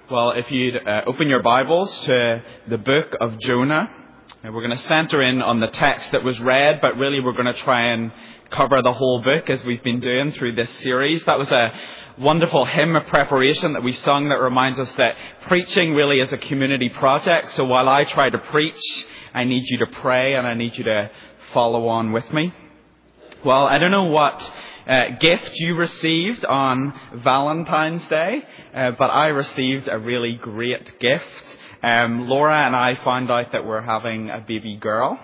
Well, if you'd open your Bibles to the book of Jonah, we're going to center in on the text that was read, but really we're going to try and cover the whole book as we've been doing through this series. That was a wonderful hymn of preparation that we sung that reminds us that preaching really is a community project. So while I try to preach, I need you to pray and I need you to follow on with me. Well, I don't know what gift you received on Valentine's Day, but I received a really great gift. Laura and I found out that we're having a baby girl,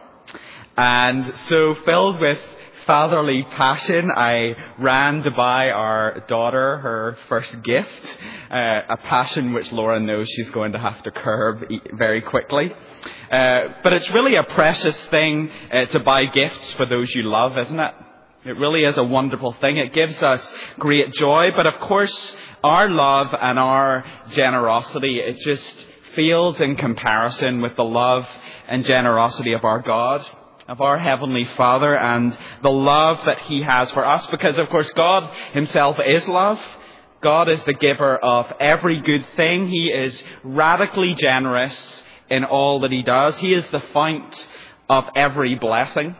and so filled with fatherly passion, I ran to buy our daughter her first gift, a passion which Laura knows she's going to have to curb very quickly. But it's really a precious thing to buy gifts for those you love, isn't it? It really is a wonderful thing. It gives us great joy. But of course, our love and our generosity, it just feels in comparison with the love and generosity of our God, of our Heavenly Father, and the love that He has for us. Because, of course, God Himself is love. God is the giver of every good thing. He is radically generous in all that He does. He is the fount of every blessing.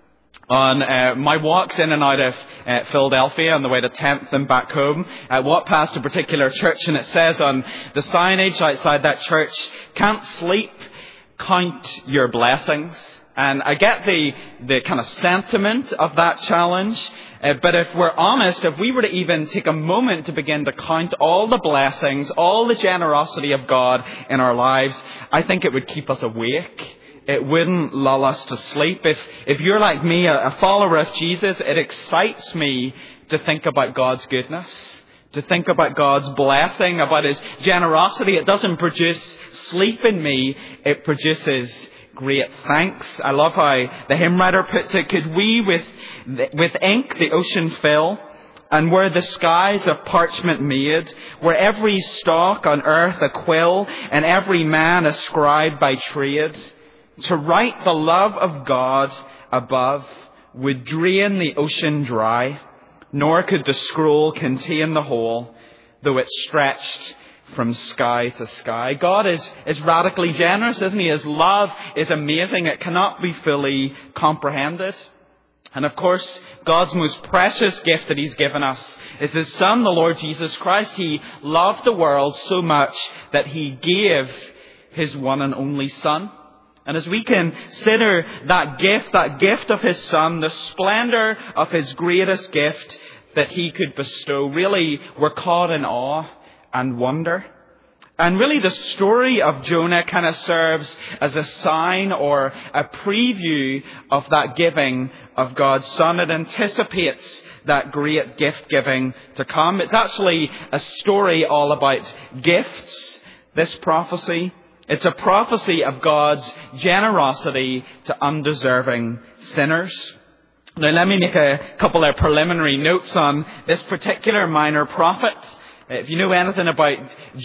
On my walks in and out of Philadelphia on the way to 10th and back home, I walked past a particular church, and it says on the signage outside that church, "Can't sleep, count your blessings." And I get the kind of sentiment of that challenge, but if we're honest, if we were to even take a moment to begin to count all the blessings, all the generosity of God in our lives, I think it would keep us awake. It wouldn't lull us to sleep. If you're like me, a follower of Jesus, it excites me to think about God's goodness, to think about God's blessing, about His generosity. It doesn't produce sleep in me. It produces great thanks. I love how the hymn writer puts it. Could we with ink the ocean fill, and were the skies of parchment made, were every stalk on earth a quill, and every man a scribe by trade, to write the love of God above would drain the ocean dry, nor could the scroll contain the whole, though it stretched from sky to sky. God is radically generous, isn't He? His love is amazing. It cannot be fully comprehended. And of course, God's most precious gift that He's given us is His Son, the Lord Jesus Christ. He loved the world so much that He gave His one and only Son. And as we consider that gift of His Son, the splendor of His greatest gift that He could bestow, really we're caught in awe and wonder. And really the story of Jonah kind of serves as a sign or a preview of that giving of God's Son. It anticipates that great gift giving to come. It's actually a story all about gifts, this prophecy. It's a prophecy of God's generosity to undeserving sinners. Now let me make a couple of preliminary notes on this particular minor prophet. If you know anything about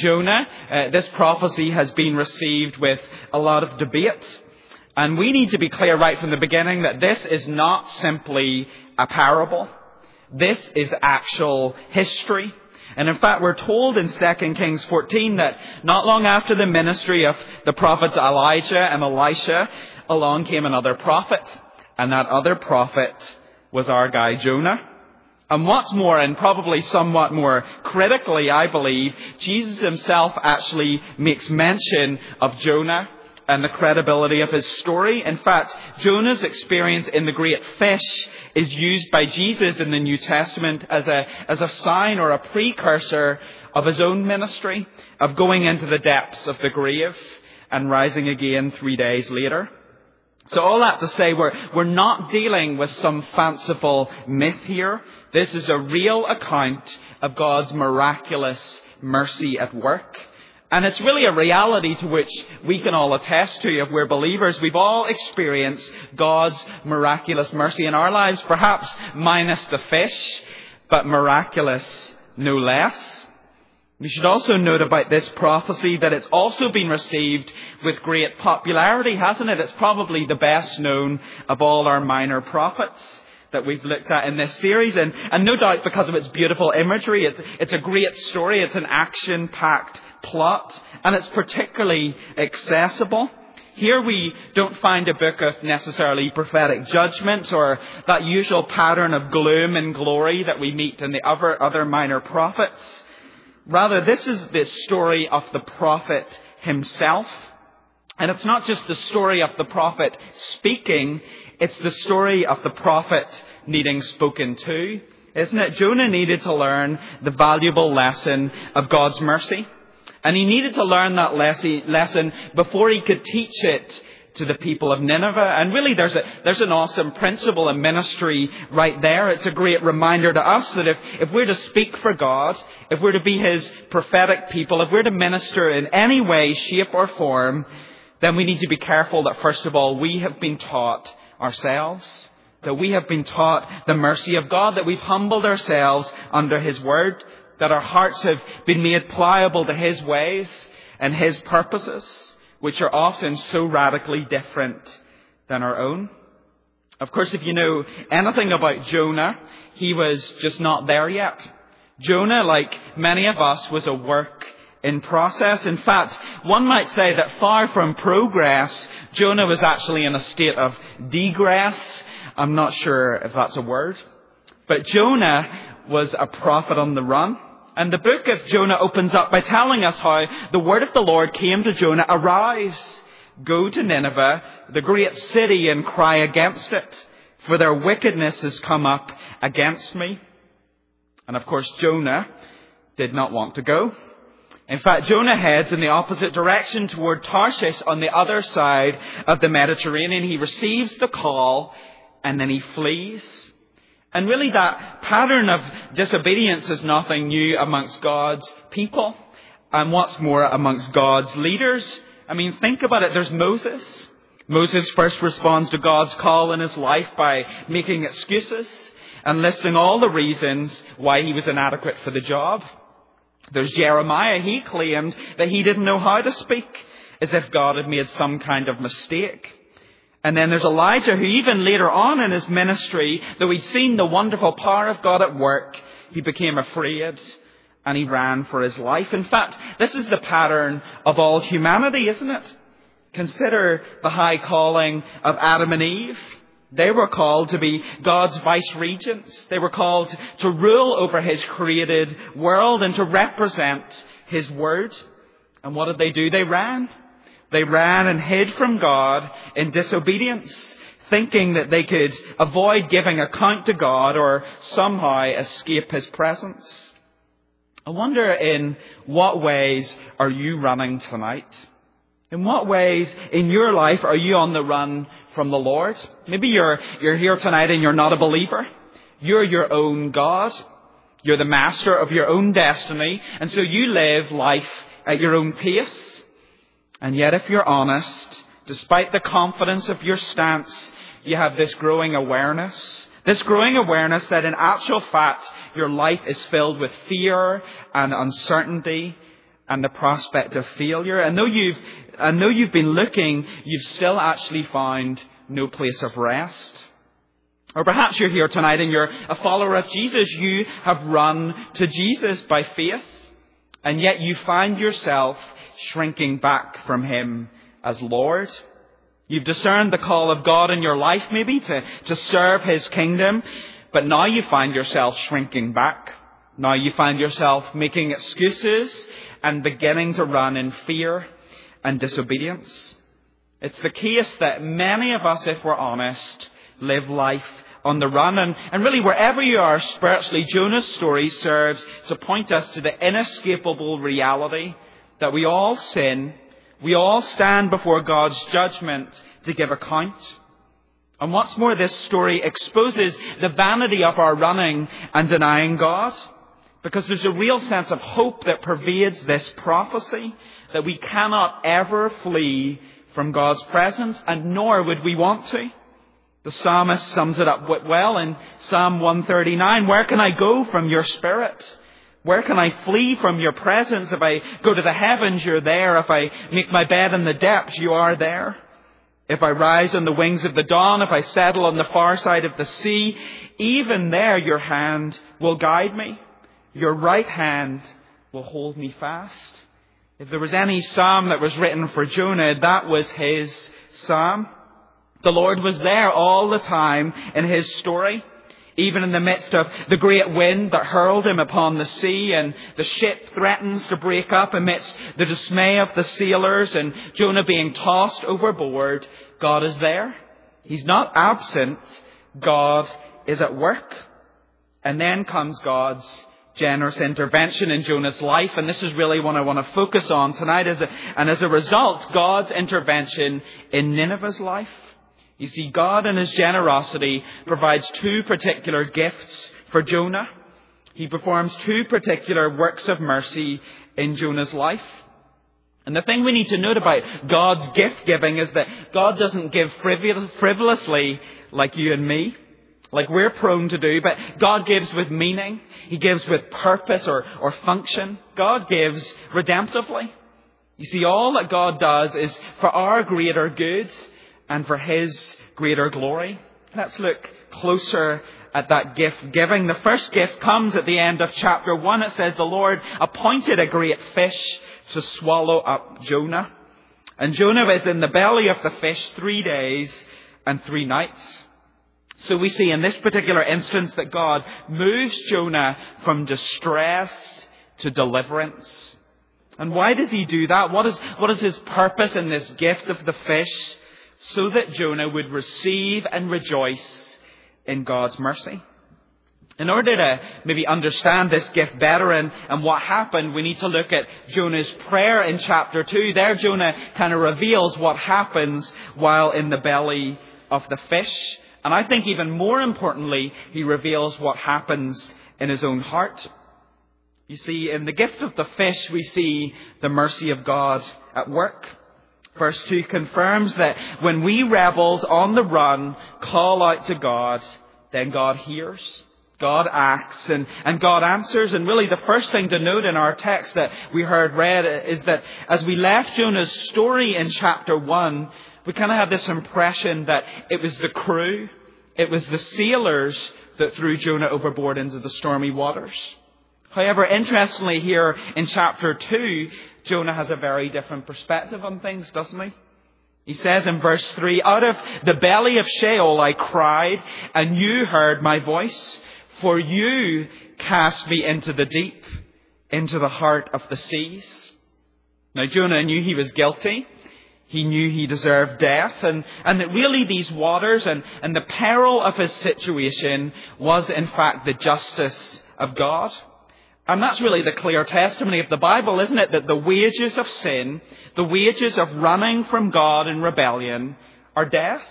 Jonah, this prophecy has been received with a lot of debate. And we need to be clear right from the beginning that this is not simply a parable. This is actual history. And in fact, we're told in 2 Kings 14 that not long after the ministry of the prophets Elijah and Elisha, along came another prophet. And that other prophet was our guy Jonah. And what's more, and probably somewhat more critically, I believe, Jesus Himself actually makes mention of Jonah and the credibility of his story. In fact, Jonah's experience in the great fish is used by Jesus in the New Testament as a sign or a precursor of His own ministry, of going into the depths of the grave and rising again 3 days later. So all that to say, we're not dealing with some fanciful myth here. This is a real account of God's miraculous mercy at work. And it's really a reality to which we can all attest to if we're believers. We've all experienced God's miraculous mercy in our lives, perhaps minus the fish, but miraculous no less. We should also note about this prophecy that it's also been received with great popularity, hasn't it? It's probably the best known of all our minor prophets that we've looked at in this series. And no doubt because of its beautiful imagery, it's a great story. It's an action-packed plot, and it's particularly accessible. Here we don't find a book of necessarily prophetic judgment or that usual pattern of gloom and glory that we meet in the other minor prophets. Rather, this is the story of the prophet himself. And it's not just the story of the prophet speaking, it's the story of the prophet needing spoken to. Isn't it? Jonah needed to learn the valuable lesson of God's mercy. And he needed to learn that lesson before he could teach it to the people of Nineveh. And really there's an awesome principle in ministry right there. It's a great reminder to us that if we're to speak for God, if we're to be His prophetic people, if we're to minister in any way, shape or form, then we need to be careful that first of all we have been taught ourselves. That we have been taught the mercy of God, that we've humbled ourselves under His word, that our hearts have been made pliable to His ways and His purposes, which are often so radically different than our own. Of course, if you know anything about Jonah, he was just not there yet. Jonah, like many of us, was a work in process. In fact, one might say that far from progress, Jonah was actually in a state of degress. I'm not sure if that's a word. But Jonah was a prophet on the run. And the book of Jonah opens up by telling us how the word of the Lord came to Jonah, "Arise, go to Nineveh, the great city, and cry against it, for their wickedness has come up against me." And of course, Jonah did not want to go. In fact, Jonah heads in the opposite direction toward Tarshish on the other side of the Mediterranean. He receives the call and then he flees. And really that pattern of disobedience is nothing new amongst God's people. And what's more, amongst God's leaders. I mean, think about it. There's Moses. Moses first responds to God's call in his life by making excuses and listing all the reasons why he was inadequate for the job. There's Jeremiah. He claimed that he didn't know how to speak, as if God had made some kind of mistake. And then there's Elijah, who even later on in his ministry, though he'd seen the wonderful power of God at work, he became afraid and he ran for his life. In fact, this is the pattern of all humanity, isn't it? Consider the high calling of Adam and Eve. They were called to be God's vice-regents. They were called to rule over His created world and to represent His word. And what did they do? They ran. They ran and hid from God in disobedience, thinking that they could avoid giving account to God or somehow escape His presence. I wonder, in what ways are you running tonight? In what ways in your life are you on the run from the Lord? Maybe you're here tonight and you're not a believer. You're your own God. You're the master of your own destiny. And so you live life at your own pace. And yet, if you're honest, despite the confidence of your stance, you have this growing awareness that in actual fact, your life is filled with fear and uncertainty and the prospect of failure. And though you've been looking, you've still actually found no place of rest. Or perhaps you're here tonight and you're a follower of Jesus. You have run to Jesus by faith, and yet you find yourself shrinking back from Him as Lord. You've discerned the call of God in your life maybe to serve His kingdom, but now you find yourself shrinking back. Now you find yourself making excuses and beginning to run in fear and disobedience. It's the case that many of us, if we're honest, live life on the run. And really, wherever you are spiritually, Jonah's story serves to point us to the inescapable reality that we all sin, we all stand before God's judgment to give account. And what's more, this story exposes the vanity of our running and denying God, because there's a real sense of hope that pervades this prophecy, that we cannot ever flee from God's presence, and nor would we want to. The psalmist sums it up well in Psalm 139. Where can I go from your spirit? Where can I flee from your presence? If I go to the heavens, you're there. If I make my bed in the depths, you are there. If I rise on the wings of the dawn, if I settle on the far side of the sea, even there your hand will guide me. Your right hand will hold me fast. If there was any psalm that was written for Jonah, that was his psalm. The Lord was there all the time in his story, even in the midst of the great wind that hurled him upon the sea, and the ship threatens to break up amidst the dismay of the sailors and Jonah being tossed overboard. God is there. He's not absent. God is at work. And then comes God's generous intervention in Jonah's life, and this is really what I want to focus on tonight. As a result, God's intervention in Nineveh's life. You see, God in his generosity provides two particular gifts for Jonah. He performs two particular works of mercy in Jonah's life. And the thing we need to note about God's gift giving is that God doesn't give frivolously like you and me, like we're prone to do, but God gives with meaning. He gives with purpose or function. God gives redemptively. You see, all that God does is for our greater good and for his greater glory. Let's look closer at that gift giving. The first gift comes at the end of chapter 1. It says the Lord appointed a great fish to swallow up Jonah. And Jonah is in the belly of the fish 3 days and 3 nights. So we see in this particular instance that God moves Jonah from distress to deliverance. And why does he do that? What is his purpose in this gift of the fish? So that Jonah would receive and rejoice in God's mercy. In order to maybe understand this gift better and what happened, we need to look at Jonah's prayer in chapter 2. There Jonah kind of reveals what happens while in the belly of the fish. And I think even more importantly, he reveals what happens in his own heart. You see, in the gift of the fish, we see the mercy of God at work. Verse 2 confirms that when we rebels on the run call out to God, then God hears, God acts, and God answers. And really the first thing to note in our text that we heard read is that as we left Jonah's story in chapter 1, we kind of have this impression that it was the crew, it was the sailors that threw Jonah overboard into the stormy waters. However, interestingly here in chapter 2, Jonah has a very different perspective on things, doesn't he? He says in verse 3, out of the belly of Sheol I cried, and you heard my voice, for you cast me into the deep, into the heart of the seas. Now Jonah knew he was guilty. He knew he deserved death, and that really these waters and the peril of his situation was in fact the justice of God. And that's really the clear testimony of the Bible, isn't it? That the wages of sin, the wages of running from God in rebellion, are death.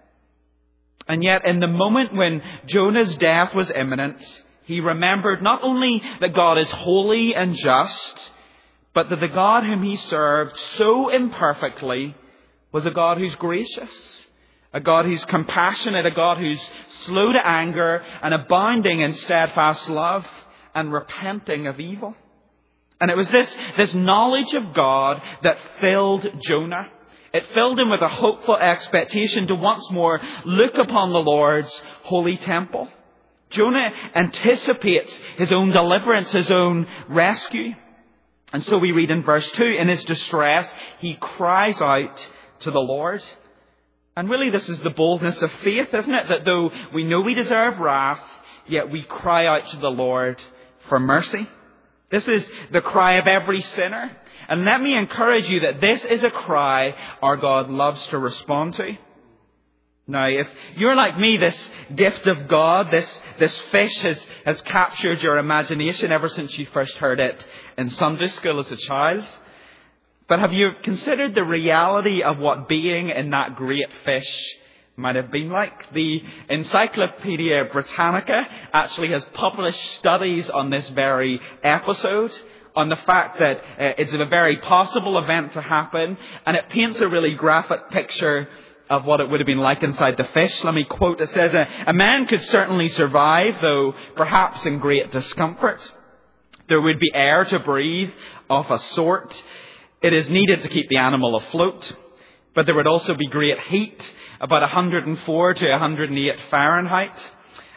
And yet in the moment when Jonah's death was imminent, he remembered not only that God is holy and just, but that the God whom he served so imperfectly was a God who's gracious, a God who's compassionate, a God who's slow to anger and abounding in steadfast love, and repenting of evil. And it was this knowledge of God that filled Jonah. It filled him with a hopeful expectation to once more look upon the Lord's holy temple. Jonah anticipates his own deliverance, his own rescue. And so we read in verse 2, in his distress, he cries out to the Lord. And really this is the boldness of faith, isn't it? That though we know we deserve wrath, yet we cry out to the Lord for mercy. This is the cry of every sinner. And let me encourage you that this is a cry our God loves to respond to. Now, if you're like me, this gift of God, this fish has captured your imagination ever since you first heard it in Sunday school as a child. But have you considered the reality of what being in that great fish might have been like? The Encyclopedia Britannica actually has published studies on this very episode, on the fact that it's a very possible event to happen, and it paints a really graphic picture of what it would have been like inside the fish. Let me quote. It says, a man could certainly survive, though perhaps in great discomfort. There would be air to breathe of a sort. It is needed to keep the animal afloat. But there would also be great heat, about 104 to 108 Fahrenheit.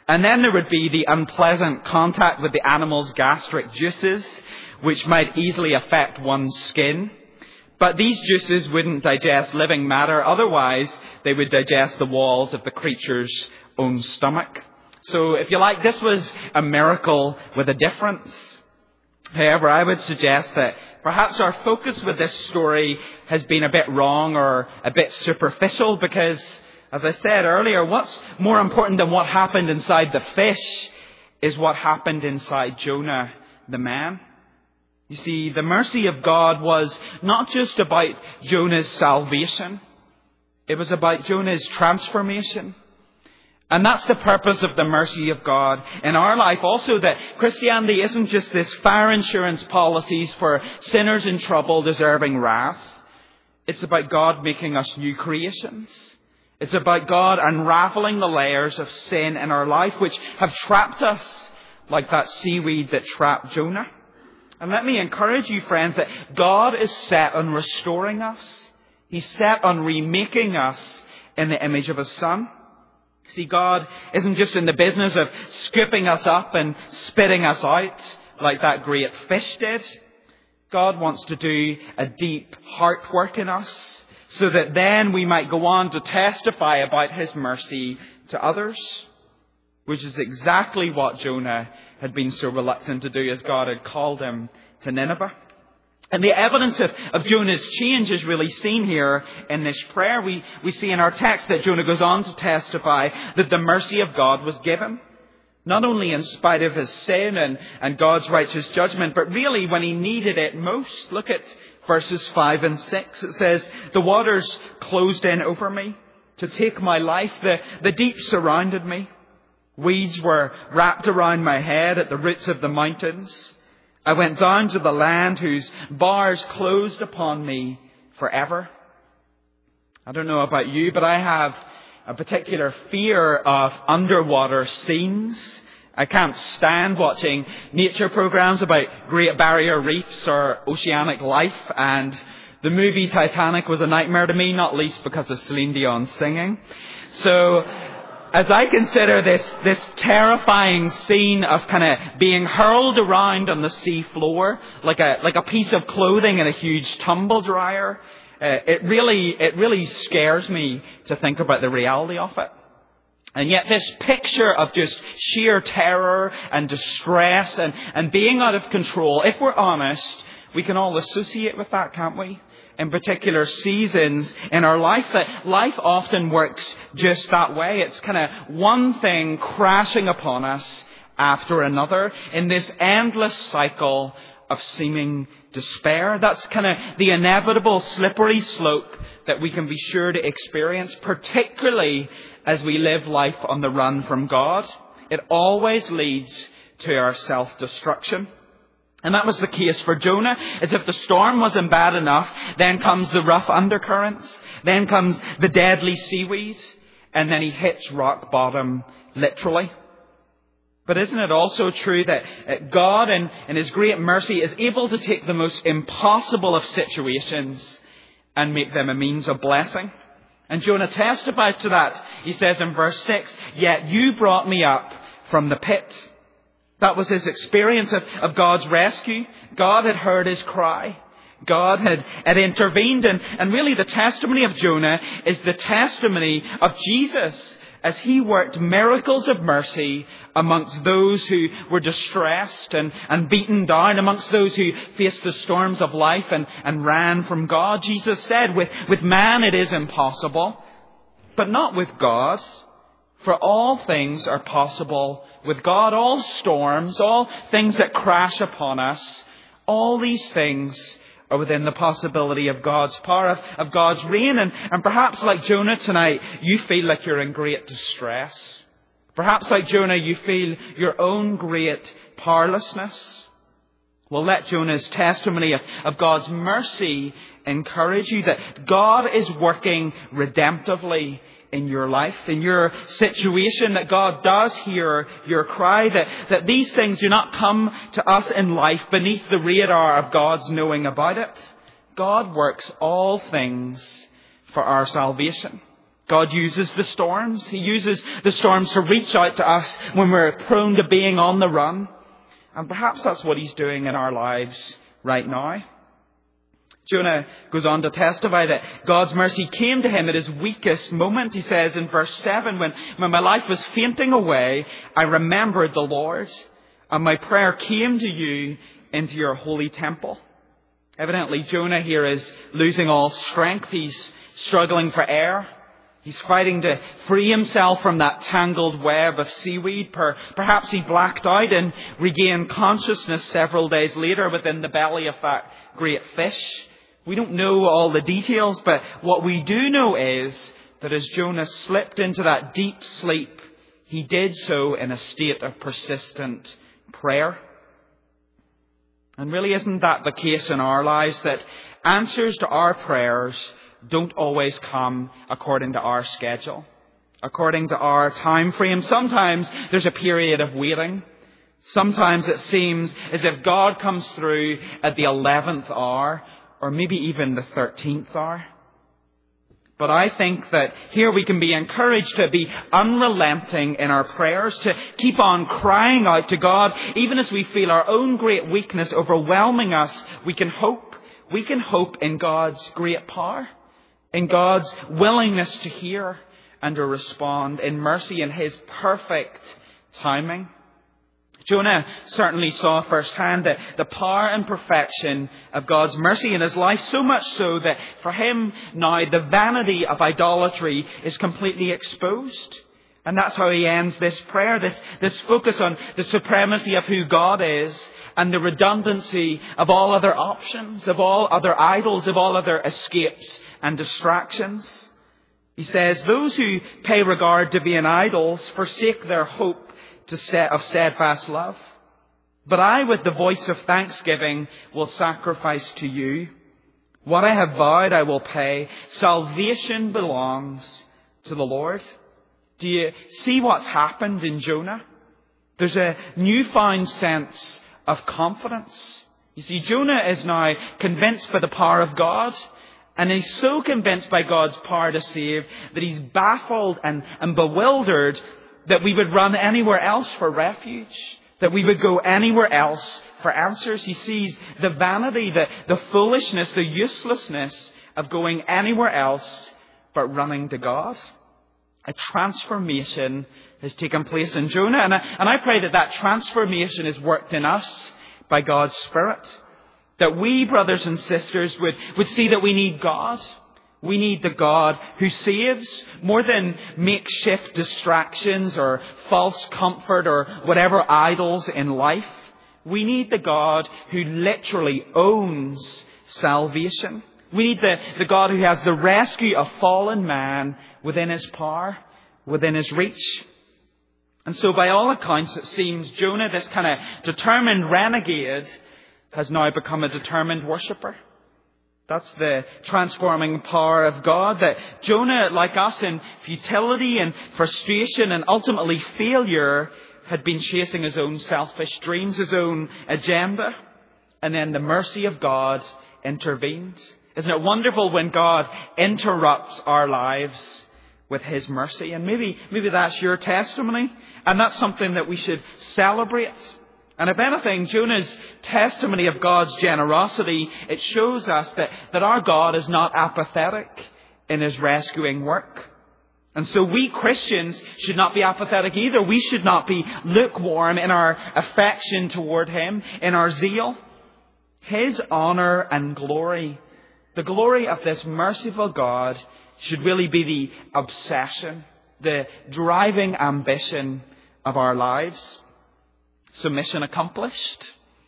And then there would be the unpleasant contact with the animal's gastric juices, which might easily affect one's skin. But these juices wouldn't digest living matter. Otherwise, they would digest the walls of the creature's own stomach. So, if you like, this was a miracle with a difference. However, I would suggest that perhaps our focus with this story has been a bit wrong or a bit superficial because, as I said earlier, what's more important than what happened inside the fish is what happened inside Jonah, the man. You see, the mercy of God was not just about Jonah's salvation. It was about Jonah's transformation. And that's the purpose of the mercy of God in our life. Also, that Christianity isn't just this fire insurance policies for sinners in trouble deserving wrath. It's about God making us new creations. It's about God unraveling the layers of sin in our life which have trapped us like that seaweed that trapped Jonah. And let me encourage you, friends, that God is set on restoring us. He's set on remaking us in the image of His Son. See, God isn't just in the business of scooping us up and spitting us out like that great fish did. God wants to do a deep heart work in us so that then we might go on to testify about His mercy to others, which is exactly what Jonah had been so reluctant to do as God had called him to Nineveh. And the evidence of Jonah's change is really seen here in this prayer. We see in our text that Jonah goes on to testify that the mercy of God was given, not only in spite of his sin and God's righteous judgment, but really when he needed it most. Look at verses 5 and 6. It says, "The waters closed in over me to take my life. The deep surrounded me. Weeds were wrapped around my head at the roots of the mountains. I went down to the land whose bars closed upon me forever." I don't know about you, but I have a particular fear of underwater scenes. I can't stand watching nature programs about Great Barrier Reefs or oceanic life, and the movie Titanic was a nightmare to me, not least because of Celine Dion singing. So, as I consider this terrifying scene of kind of being hurled around on the sea floor like a piece of clothing in a huge tumble dryer, it really scares me to think about the reality of it. And yet this picture of just sheer terror and distress and being out of control, if we're honest, we can all associate with that, can't we? In particular seasons in our life, that life often works just that way. It's kind of one thing crashing upon us after another in this endless cycle of seeming despair. That's kind of the inevitable slippery slope that we can be sure to experience, particularly as we live life on the run from God. It always leads to our self-destruction. And that was the case for Jonah, as if the storm wasn't bad enough, then comes the rough undercurrents, then comes the deadly seaweed, and then he hits rock bottom, literally. But isn't it also true that God, in His great mercy, is able to take the most impossible of situations and make them a means of blessing? And Jonah testifies to that. He says in verse 6, "Yet you brought me up from the pit." That was his experience of God's rescue. God had heard his cry. God had intervened. And really the testimony of Jonah is the testimony of Jesus as He worked miracles of mercy amongst those who were distressed and beaten down, amongst those who faced the storms of life and ran from God. Jesus said, with man it is impossible, but not with God. For all things are possible with God. All storms, all things that crash upon us, all these things are within the possibility of God's power, of God's reign. And perhaps like Jonah tonight, you feel like you're in great distress. Perhaps like Jonah, you feel your own great powerlessness. Well, let Jonah's testimony of God's mercy encourage you that God is working redemptively in your life, in your situation, that God does hear your cry, that these things do not come to us in life beneath the radar of God's knowing about it. God works all things for our salvation. God uses the storms. He uses the storms to reach out to us when we're prone to being on the run. And perhaps that's what He's doing in our lives right now. Jonah goes on to testify that God's mercy came to him at his weakest moment. He says in verse 7, when my life was fainting away, I remembered the Lord, and my prayer came to you into your holy temple. Evidently, Jonah here is losing all strength. He's struggling for air. He's fighting to free himself from that tangled web of seaweed. Perhaps he blacked out and regained consciousness several days later within the belly of that great fish. We don't know all the details, but what we do know is that as Jonah slipped into that deep sleep, he did so in a state of persistent prayer. And really, isn't that the case in our lives, that answers to our prayers don't always come according to our schedule, according to our time frame? Sometimes there's a period of waiting. Sometimes it seems as if God comes through at the 11th hour, or maybe even the 13th hour. But I think that here we can be encouraged to be unrelenting in our prayers, to keep on crying out to God. Even as we feel our own great weakness overwhelming us, we can hope. We can hope in God's great power, in God's willingness to hear and to respond in mercy in His perfect timing. Jonah certainly saw firsthand the power and perfection of God's mercy in his life, so much so that for him now the vanity of idolatry is completely exposed. And that's how he ends this prayer, this focus on the supremacy of who God is and the redundancy of all other options, of all other idols, of all other escapes and distractions. He says, those who pay regard to vain idols forsake their hope of steadfast love. But I, with the voice of thanksgiving, will sacrifice to you. What I have vowed I will pay. Salvation belongs to the Lord. Do you see what's happened in Jonah? There's a newfound sense of confidence. You see, Jonah is now convinced by the power of God. And he's so convinced by God's power to save that he's baffled and bewildered that we would run anywhere else for refuge, that we would go anywhere else for answers. He sees the vanity, the foolishness, the uselessness of going anywhere else but running to God. A transformation has taken place in Jonah, and I pray that transformation is worked in us by God's Spirit. That we, brothers and sisters, would see that we need God. We need the God who saves more than makeshift distractions or false comfort or whatever idols in life. We need the God who literally owns salvation. We need the God who has the rescue of fallen man within His power, within His reach. And so by all accounts, it seems Jonah, this kind of determined renegade, has now become a determined worshipper. That's the transforming power of God, that Jonah, like us, in futility and frustration and ultimately failure, had been chasing his own selfish dreams, his own agenda. And then the mercy of God intervened. Isn't it wonderful when God interrupts our lives with His mercy? And maybe that's your testimony. And that's something that we should celebrate. And if anything, Jonah's testimony of God's generosity, it shows us that our God is not apathetic in His rescuing work. And so we Christians should not be apathetic either. We should not be lukewarm in our affection toward Him, in our zeal. His honour and glory, the glory of this merciful God, should really be the obsession, the driving ambition of our lives. So mission accomplished?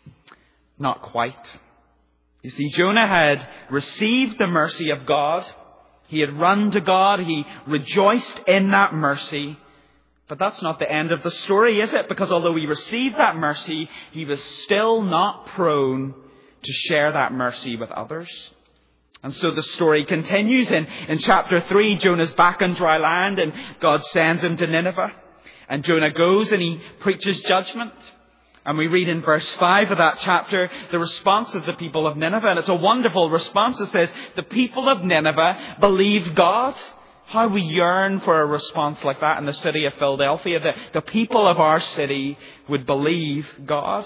Not quite. You see, Jonah had received the mercy of God. He had run to God. He rejoiced in that mercy. But that's not the end of the story, is it? Because although he received that mercy, he was still not prone to share that mercy with others. And so the story continues. In chapter 3, Jonah's back on dry land and God sends him to Nineveh. And Jonah goes and he preaches judgment. And we read in verse 5 of that chapter the response of the people of Nineveh. And it's a wonderful response. It says, the people of Nineveh believed God. How we yearn for a response like that in the city of Philadelphia, that the people of our city would believe God.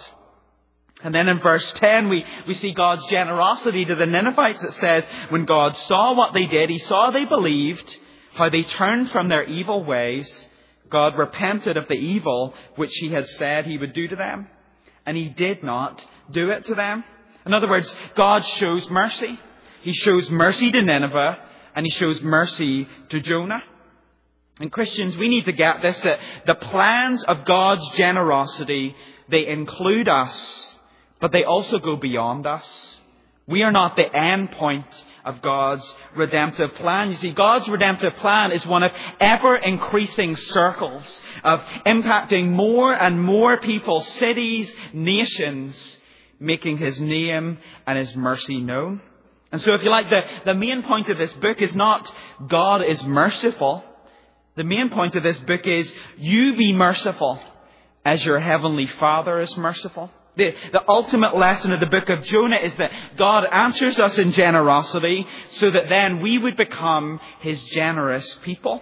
And then in verse 10, we see God's generosity to the Ninevites. It says, when God saw what they did, He saw they believed, how they turned from their evil ways, God repented of the evil which He had said He would do to them. And He did not do it to them. In other words, God shows mercy. He shows mercy to Nineveh, and He shows mercy to Jonah. And Christians, we need to get this, that the plans of God's generosity, they include us, but they also go beyond us. We are not the end point of God's redemptive plan. You see, God's redemptive plan is one of ever-increasing circles of impacting more and more people, cities, nations, making His name and His mercy known. And so if you like, the main point of this book is not God is merciful. The main point of this book is you be merciful as your heavenly Father is merciful. The ultimate lesson of the book of Jonah is that God answers us in generosity so that then we would become His generous people.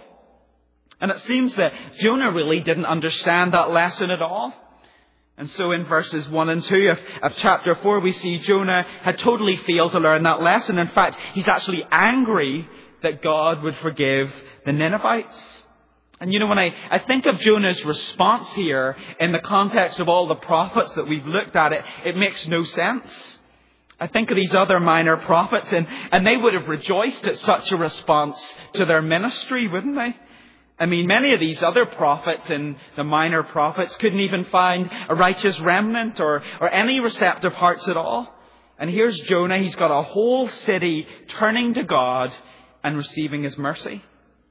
And it seems that Jonah really didn't understand that lesson at all. And so in verses 1 and 2 of chapter 4, we see Jonah had totally failed to learn that lesson. In fact, he's actually angry that God would forgive the Ninevites. And you know, when I think of Jonah's response here in the context of all the prophets that we've looked at, it makes no sense. I think of these other minor prophets, and they would have rejoiced at such a response to their ministry, wouldn't they? I mean, many of these other prophets and the minor prophets couldn't even find a righteous remnant or any receptive hearts at all. And here's Jonah. He's got a whole city turning to God and receiving His mercy.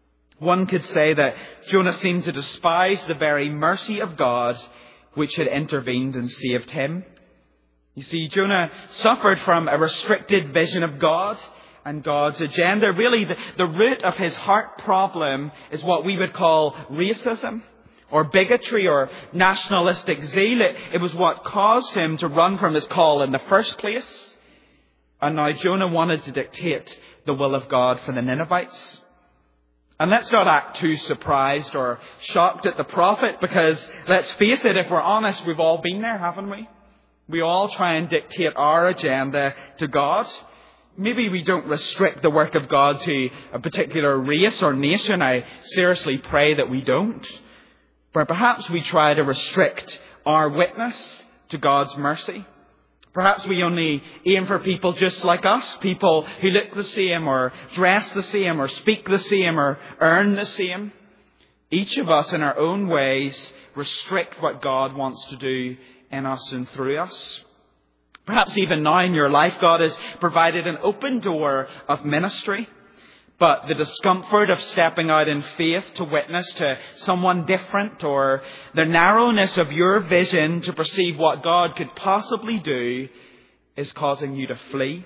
One could say that Jonah seemed to despise the very mercy of God which had intervened and saved him. You see, Jonah suffered from a restricted vision of God and God's agenda. Really, the root of his heart problem is what we would call racism or bigotry or nationalistic zeal. It was what caused him to run from his call in the first place. And now Jonah wanted to dictate the will of God for the Ninevites. And let's not act too surprised or shocked at the prophet, because let's face it, if we're honest, we've all been there, haven't we? We all try and dictate our agenda to God. Maybe we don't restrict the work of God to a particular race or nation. I seriously pray that we don't. But perhaps we try to restrict our witness to God's mercy. Perhaps we only aim for people just like us, people who look the same or dress the same or speak the same or earn the same. Each of us in our own ways restrict what God wants to do in us and through us. Perhaps even now in your life, God has provided an open door of ministry. But the discomfort of stepping out in faith to witness to someone different, or the narrowness of your vision to perceive what God could possibly do, is causing you to flee.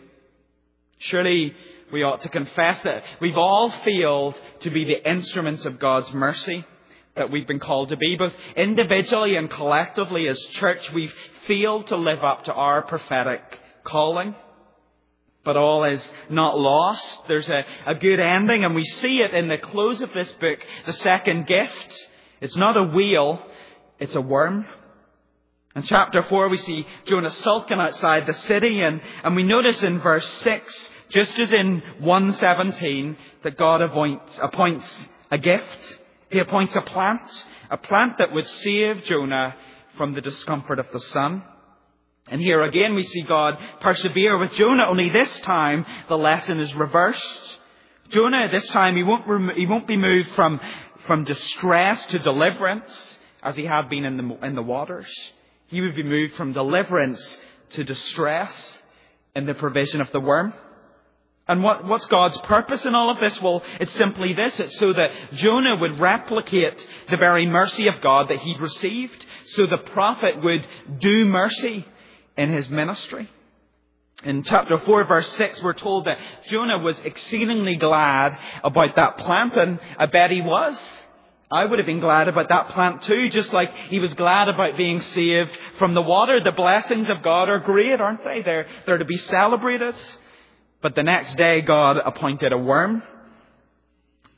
Surely we ought to confess that we've all failed to be the instruments of God's mercy that we've been called to be. Both individually and collectively as church, we've failed to live up to our prophetic calling. But all is not lost. There's a good ending, and we see it in the close of this book, the second gift. It's not a wheel, it's a worm. In chapter 4, we see Jonah sulking outside the city, and we notice in verse 6, just as in 1:17, that God appoints a gift. He appoints a plant that would save Jonah from the discomfort of the sun. And here again we see God persevere with Jonah, only this time the lesson is reversed. Jonah, this time, he won't be moved from distress to deliverance as he had been in the waters. He would be moved from deliverance to distress in the provision of the worm. And what's God's purpose in all of this? Well, it's simply this. It's so that Jonah would replicate the very mercy of God that he'd received, so the prophet would do mercy in his ministry. In chapter 4, verse 6, we're told that Jonah was exceedingly glad about that plant, and I bet he was. I would have been glad about that plant too, just like he was glad about being saved from the water. The blessings of God are great, aren't they? They're to be celebrated. But the next day, God appointed a worm.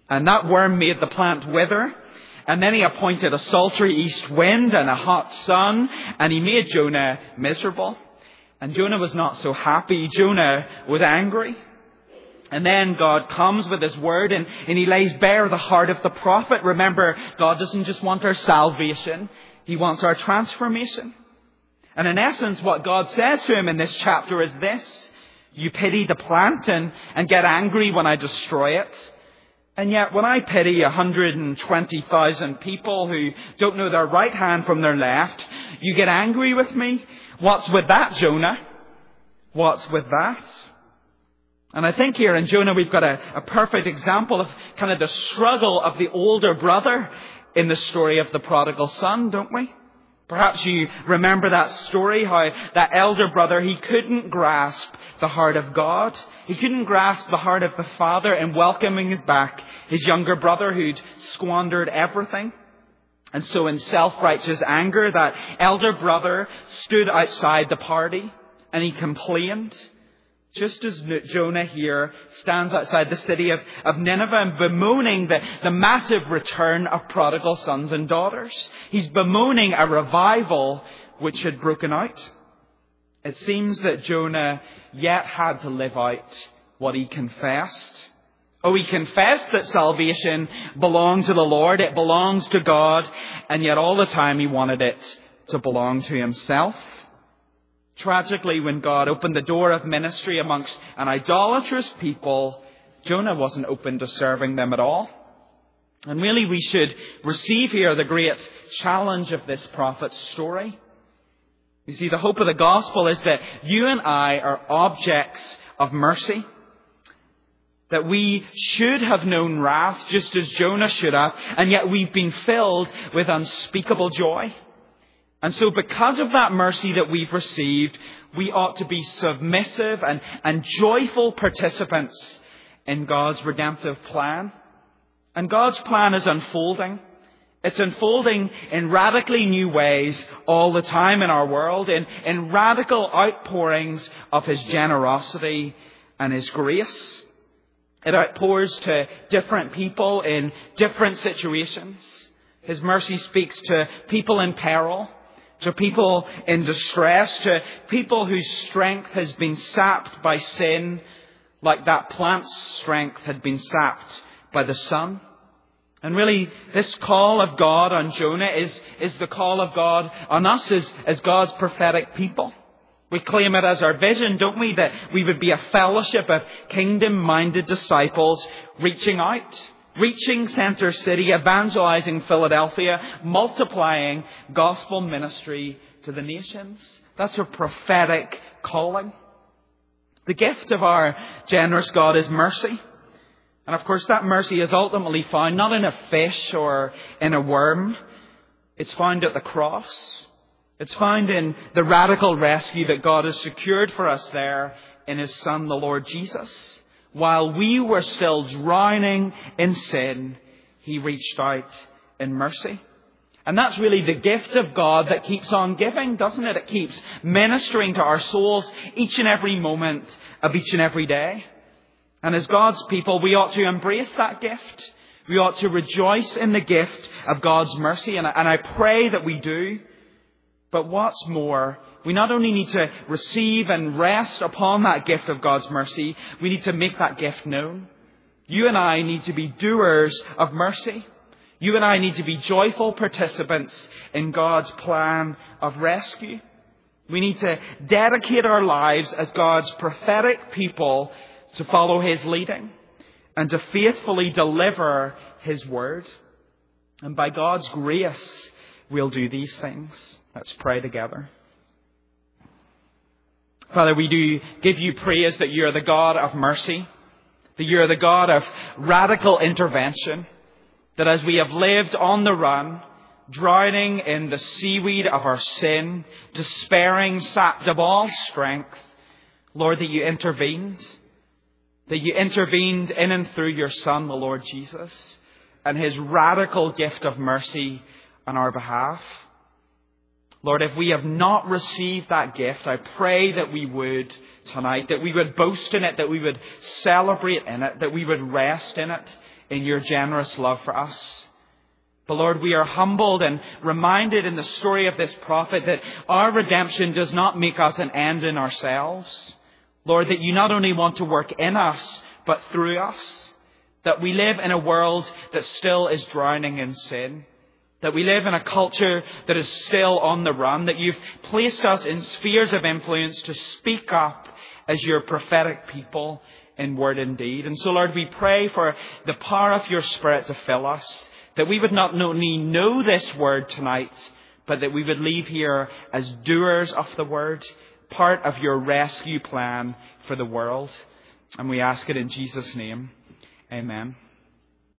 And that worm made the plant wither. And then he appointed a sultry east wind and a hot sun. And he made Jonah miserable. And Jonah was not so happy. Jonah was angry. And then God comes with his word and he lays bare the heart of the prophet. Remember, God doesn't just want our salvation. He wants our transformation. And in essence, what God says to him in this chapter is this: you pity the plant and get angry when I destroy it. And yet when I pity 120,000 people who don't know their right hand from their left, you get angry with me? What's with that, Jonah? What's with that? And I think here in Jonah we've got a perfect example of kind of the struggle of the older brother in the story of the prodigal son, don't we? Perhaps you remember that story, how that elder brother, he couldn't grasp the heart of God. He couldn't grasp the heart of the Father in welcoming back his younger brother who'd squandered everything. And so in self-righteous anger, that elder brother stood outside the party and he complained. Just as Jonah here stands outside the city of Nineveh and bemoaning the massive return of prodigal sons and daughters. He's bemoaning a revival which had broken out. It seems that Jonah yet had to live out what he confessed. Oh, he confessed that salvation belonged to the Lord, it belongs to God, and yet all the time he wanted it to belong to himself. Tragically, when God opened the door of ministry amongst an idolatrous people, Jonah wasn't open to serving them at all. And really we should receive here the great challenge of this prophet's story. You see, the hope of the gospel is that you and I are objects of mercy. That we should have known wrath just as Jonah should have, and yet we've been filled with unspeakable joy. And so because of that mercy that we've received, we ought to be submissive and joyful participants in God's redemptive plan. And God's plan is unfolding. It's unfolding in radically new ways all the time in our world, in radical outpourings of His generosity and His grace. It outpours to different people in different situations. His mercy speaks to people in peril, to people in distress, to people whose strength has been sapped by sin, like that plant's strength had been sapped by the sun. And really, this call of God on Jonah is the call of God on us as God's prophetic people. We claim it as our vision, don't we? That we would be a fellowship of kingdom-minded disciples reaching out, reaching Center City, evangelizing Philadelphia, multiplying gospel ministry to the nations. That's our prophetic calling. The gift of our generous God is mercy. And of course that mercy is ultimately found not in a fish or in a worm. It's found at the cross. It's found in the radical rescue that God has secured for us there in His Son, the Lord Jesus. While we were still drowning in sin, He reached out in mercy. And that's really the gift of God that keeps on giving, doesn't it? It keeps ministering to our souls each and every moment of each and every day. And as God's people, we ought to embrace that gift. We ought to rejoice in the gift of God's mercy. And I pray that we do. But what's more, we not only need to receive and rest upon that gift of God's mercy, we need to make that gift known. You and I need to be doers of mercy. You and I need to be joyful participants in God's plan of rescue. We need to dedicate our lives as God's prophetic people to follow His leading and to faithfully deliver His word. And by God's grace, we'll do these things. Let's pray together. Father, we do give You praise that You are the God of mercy, that You are the God of radical intervention, that as we have lived on the run, drowning in the seaweed of our sin, despairing, sapped of all strength, Lord, that You intervened in and through Your Son, the Lord Jesus, and His radical gift of mercy on our behalf. Lord, if we have not received that gift, I pray that we would tonight, that we would boast in it, that we would celebrate in it, that we would rest in it in your generous love for us. But Lord, we are humbled and reminded in the story of this prophet that our redemption does not make us an end in ourselves. Lord, that you not only want to work in us, but through us. That we live in a world that still is drowning in sin. That we live in a culture that is still on the run. That you've placed us in spheres of influence to speak up as your prophetic people in word and deed. And so, Lord, we pray for the power of your Spirit to fill us. That we would not only know this word tonight, but that we would leave here as doers of the word, part of your rescue plan for the world. And we ask it in Jesus' name. Amen.